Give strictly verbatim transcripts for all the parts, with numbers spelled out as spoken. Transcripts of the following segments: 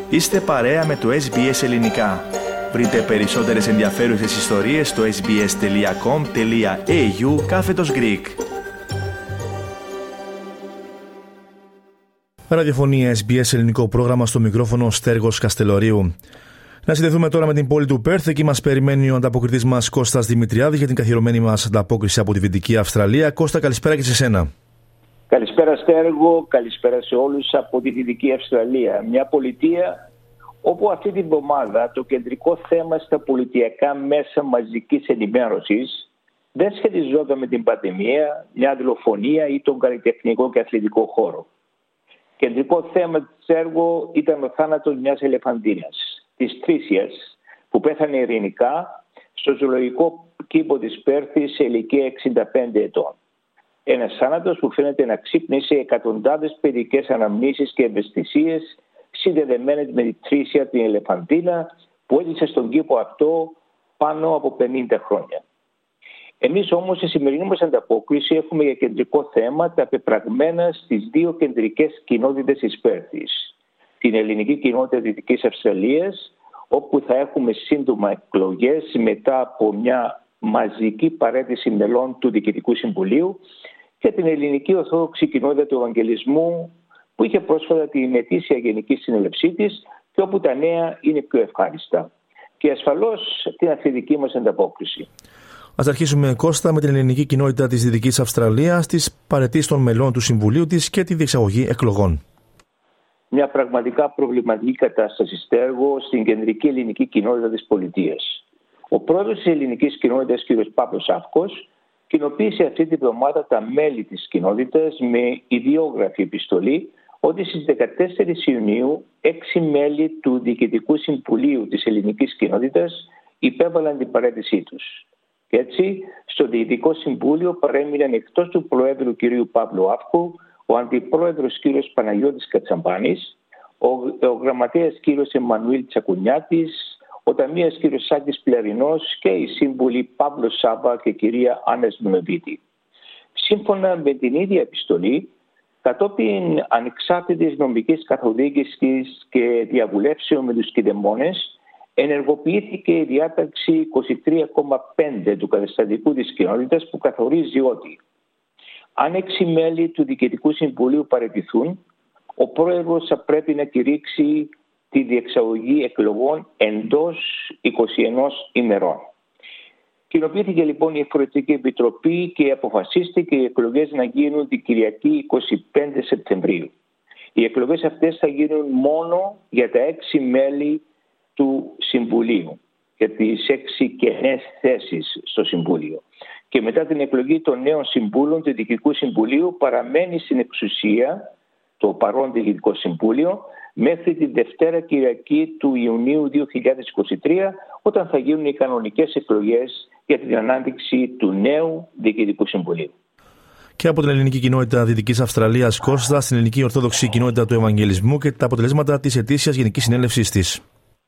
Είστε παρέα με το ες μπι ες Ελληνικά. Βρείτε περισσότερες ενδιαφέρουσες ιστορίες στο sbs.com.au κάθετος Greek. Ραδιοφωνία ες μπι ες Ελληνικό πρόγραμμα, στο μικρόφωνο Στέργος Καστελορίου. Να συνδεθούμε τώρα με την πόλη του Πέρθ. Εκεί μας περιμένει ο ανταποκριτής μας Κώστας Δημητριάδης για την καθιερωμένη μας ανταπόκριση από τη Δυτική Αυστραλία. Κώστα, καλησπέρα και σε σένα. Καλησπέρα Στέργο, καλησπέρα σε όλους από τη Δυτική Αυστραλία. Μια πολιτεία όπου αυτή την εβδομάδα το κεντρικό θέμα στα πολιτιακά μέσα μαζικής ενημέρωσης δεν σχετιζόταν με την πανδημία, μια δολοφονία ή τον καλλιτεχνικό και αθλητικό χώρο. Κεντρικό θέμα της έργου ήταν ο θάνατος μιας ελεφαντίνας, της Τρίσιας, που πέθανε ειρηνικά στο ζωολογικό κήπο της Πέρθης σε ηλικία εξήντα πέντε ετών. Ένας θάνατος που φαίνεται να ξύπνησε εκατοντάδες παιδικές αναμνήσεις και ευαισθησίες συνδεδεμένες με τη Τρίσια, την ελεφαντίνα, που έζησε στον κήπο αυτό πάνω από πενήντα χρόνια. Εμείς όμως στη σημερινή μας ανταπόκριση έχουμε για κεντρικό θέμα τα πεπραγμένα στις δύο κεντρικές κοινότητες της Πέρθης. Την ελληνική κοινότητα Δυτικής Αυστραλίας, όπου θα έχουμε σύντομα εκλογές μετά από μια μαζική παρέτηση μελών του Διοικητικού Συμβουλίου, και την ελληνική Ορθόδοξη κοινότητα του Ευαγγελισμού, που είχε πρόσφατα την ετήσια γενική συνέλευσή της και όπου τα νέα είναι πιο ευχάριστα. Και ασφαλώς την αθλητική μας ανταπόκριση. Ας αρχίσουμε, Κώστα, με την ελληνική κοινότητα της Δυτικής Αυστραλίας, τις παραιτήσεις των μελών του Συμβουλίου της και τη διεξαγωγή εκλογών. Μια πραγματικά προβληματική κατάσταση, Στέργο, στην κεντρική ελληνική κοινότητα της πολιτείας. Ο πρόεδρος της ελληνικής κοινότητας, κ. Παύλος Αύκος, κοινοποίησε αυτή την εβδομάδα τα μέλη της κοινότητας με ιδιόγραφη επιστολή ότι στις δεκατέσσερις Ιουνίου έξι μέλη του Διοικητικού Συμβουλίου της ελληνικής κοινότητας υπέβαλαν την παραίτησή τους. Και έτσι, στο Διοικητικό Συμβούλιο παρέμειναν εκτός του Προέδρου κ. Παύλου Αύκου ο Αντιπρόεδρος κ. Παναγιώτης Κατσαμπάνης, ο, ο Γραμματέας κ. Εμμανουήλ Τσακουνιάτης, ο Ταμείας κ. Σάκης Πλερινός και οι σύμβουλοι Παύλο Σάβα και κυρία Άννα Σμινοβίτη. Σύμφωνα με την ίδια επιστολή, κατόπιν ανεξάρτητης νομικής καθοδήγησης και διαβουλεύσεων με τους κηδεμόνες, ενεργοποιήθηκε η διάταξη είκοσι τρία κόμμα πέντε του καταστατικού της κοινότητας, που καθορίζει ότι αν έξι μέλη του Διοικητικού Συμβουλίου παραιτηθούν, ο πρόεδρος θα πρέπει να κηρύξει τη διεξαγωγή εκλογών εντός είκοσι ένα ημερών. Κοινοποιήθηκε λοιπόν η Εφορευτική Επιτροπή και αποφασίστηκε οι εκλογές να γίνουν την Κυριακή εικοστή πέμπτη Σεπτεμβρίου. Οι εκλογές αυτές θα γίνουν μόνο για τα έξι μέλη του Συμβουλίου, για τις έξι κενές θέσεις στο Συμβούλιο. Και μετά την εκλογή των νέων συμβούλων του Διοικητικού Συμβουλίου παραμένει στην εξουσία το παρόν Διοικητικό Συμβούλιο μέχρι τη Δευτέρα Κυριακή του Ιουνίου δύο χιλιάδες είκοσι τρία, όταν θα γίνουν οι κανονικές εκλογές για την ανάδειξη του νέου Διοικητικού Συμβουλίου. Και από την ελληνική κοινότητα Δυτικής Αυστραλίας, Κώστα, στην ελληνική Ορθόδοξη κοινότητα του Ευαγγελισμού και τα αποτελέσματα της ετήσιας γενικής συνέλευσης της.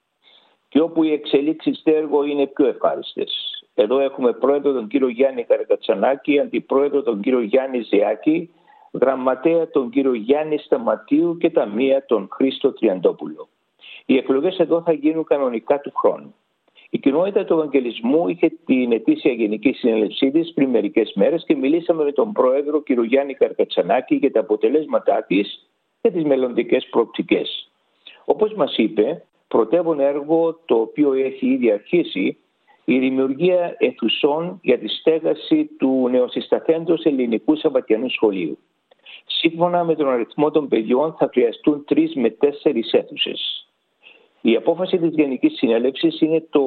Και όπου οι εξελίξεις, Στέργο, είναι πιο ευχάριστες. Εδώ έχουμε πρόεδρο τον κύριο Γιάννη Καρακατσανάκη, αντιπρόεδρο τον κύριο Γιάννη Ζεάκη, γραμματέα τον κύριο Γιάννη Σταματίου και ταμεία τον Χρήστο Τριαντόπουλο. Οι εκλογές εδώ θα γίνουν κανονικά του χρόνου. Η κοινότητα του Ευαγγελισμού είχε την ετήσια γενική συνέλευσή της πριν μερικές μέρες και μιλήσαμε με τον πρόεδρο κύριο Γιάννη Καρακατσανάκη για τα αποτελέσματά της και τις μελλοντικές προοπτικές. Όπως μας είπε, πρωτεύον έργο το οποίο έχει ήδη αρχίσει, η δημιουργία αιθουσών για τη στέγαση του νεοσυσταθέντος ελληνικού σαββατιανού σχολείου. Σύμφωνα με τον αριθμό των παιδιών θα χρειαστούν τρεις με τέσσερις αίθουσες. Η απόφαση της Γενικής Συνέλευσης είναι το,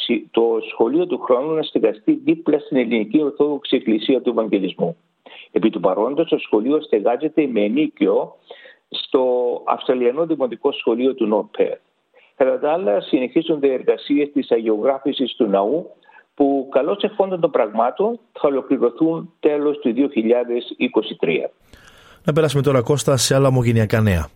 το σχολείο του χρόνου να στεγαστεί δίπλα στην Ελληνική Ορθόδοξη Εκκλησία του Ευαγγελισμού. Επί του παρόντος, το σχολείο στεγάζεται με ενίκιο στο Αυστραλιανό Δημοτικό Σχολείο του North Perth. Κατά τα άλλα, συνεχίζονται οι εργασίες της αγιογράφησης του ναού, που καλώς ευχόντων των πραγμάτων θα ολοκληρωθούν τέλος του δύο χιλιάδες είκοσι τρία. Να περάσουμε τώρα, Κώστα, σε άλλα ομογενειακά νέα.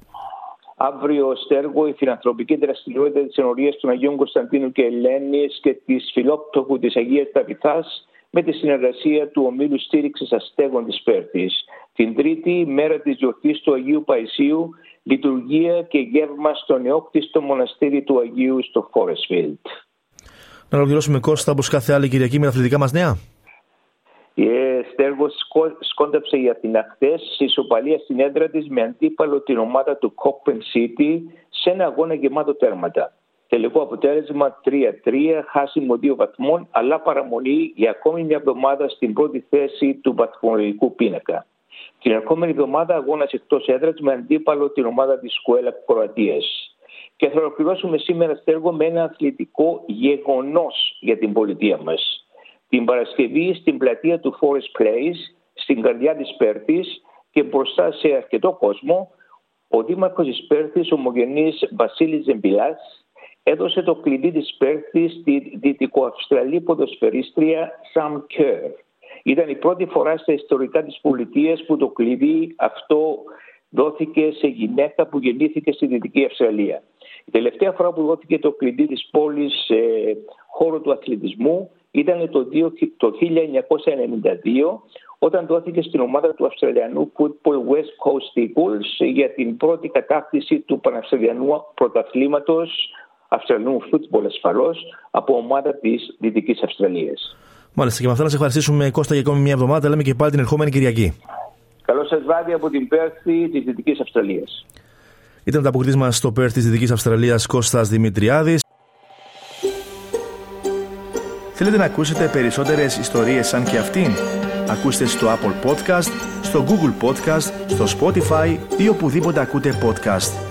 Αύριο, Στέργο, η φιλανθρωπική δραστηριότητα της ενορίας των Αγίων Κωνσταντίνου και Ελένης και της Φιλόπτωχου της Αγίας Ταβιθάς με τη συνεργασία του Ομίλου Στήριξης Αστέγων της Πέρθης. Την Τρίτη, μέρα της γιορτής του Αγίου Παϊσίου, λειτουργία και γεύμα στο νεόκτιστο μοναστήρι του Αγίου στο Φόρεσφιλντ. Να ολοκληρώσουμε, Κώστα, όπως κάθε άλλη Κυριακή, με τα αθλητικά μας νέα. Η Στέργος σκόνταψε η Αθηνά χθες σε ισοπαλία στην έδρα της με αντίπαλο την ομάδα του Cockpen City σε ένα αγώνα γεμάτο τέρματα. Τελικό αποτέλεσμα τρία τρία, χάσιμο δύο βαθμών, αλλά παραμονή για ακόμη μια εβδομάδα στην πρώτη θέση του βαθμολογικού πίνακα. Την ερχόμενη εβδομάδα αγώνας εκτός έδρας με αντίπαλο την ομάδα της Σκουέλα Κροατίας. Και θα ολοκληρώσουμε σήμερα, Στέργο, με ένα αθλητικό γεγονός για την πολιτεία μας. Την Παρασκευή στην πλατεία του Forest Place, στην καρδιά της Πέρθης και μπροστά σε αρκετό κόσμο, ο δήμαρχος της Πέρθης, ομογενής Βασίλης Ζεμπιλάς, έδωσε το κλειδί της Πέρθης στη δυτικοαυστραλή ποδοσφαιρίστρια Sam Kerr. Ήταν η πρώτη φορά στα ιστορικά της πολιτείας που το κλειδί αυτό δόθηκε σε γυναίκα που γεννήθηκε στη Δυτική Αυστραλία. Η τελευταία φορά που δόθηκε το κλειδί της πόλης σε χώρο του αθλητισμού ήταν το χίλια εννιακόσια ενενήντα δύο, όταν δόθηκε στην ομάδα του Αυστραλιανού Football West Coast Eagles για την πρώτη κατάκτηση του Παναυστραλιανού πρωταθλήματος Αυστραλιανού Football ασφαλώς από ομάδα της Δυτικής Αυστραλίας. Μάλιστα, και με αυτά να σε ευχαριστήσουμε, Κώστα, για ακόμη μια εβδομάδα. Λέμε και πάλι την ερχόμενη Κυριακή. Καλό σας βράδυ από την Πέρθη της Δυτικής Αυστραλίας. Ήταν τα αποκριτής μας στο Πέρθ της Δυτικής Αυστραλίας, Κώστας Δημητριάδης. Θέλετε να ακούσετε περισσότερες ιστορίες σαν και αυτήν? Ακούστε στο Apple Podcast, στο Google Podcast, στο Spotify ή οπουδήποτε ακούτε podcast.